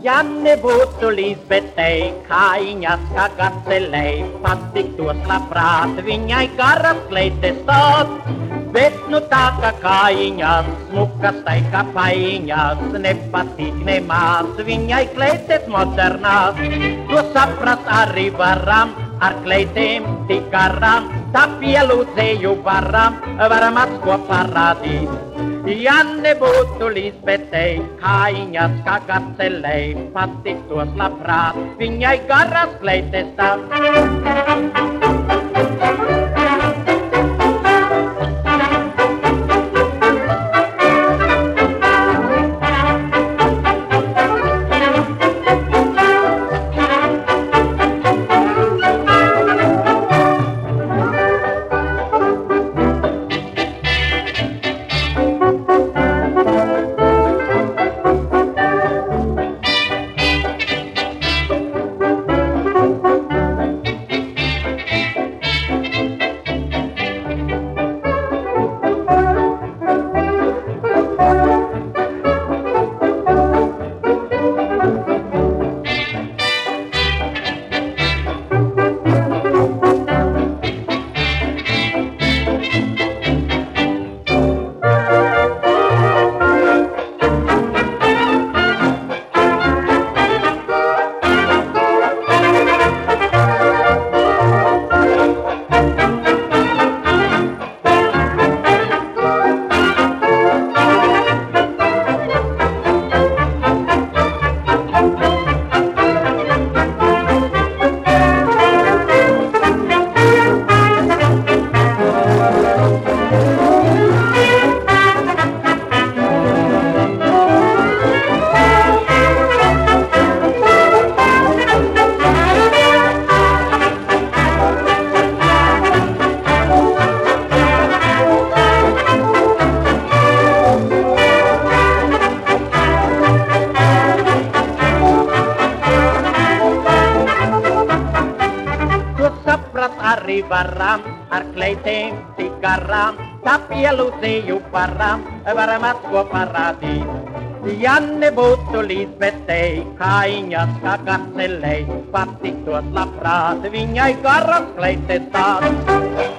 Janne butto Lisbethei, Kainjas kagatselei, Pattik tuossa praat, Vinjai karras kleitte stot. Vet nu taka Kainjas, Smukkas taika Painjas, Neppatik ne maas, Vinjai kleitet modernas. Tuossa pras arrivaram, Arkleitem tikaram, Tapieluseju varam, Varamatskua paradis. Janne buttu Lisbethei, Kainjas kagatselei, Pattik tuossa praat, Vinjai karras kleitesta. Arrivaram, Arkleitem tikaram, Tapieluseju varam, Varamatskua paradis. Janne buttu Lisbethei, Kainjas kagatselei, Pattik tuossa praat, Vinjai karras kleittet taas.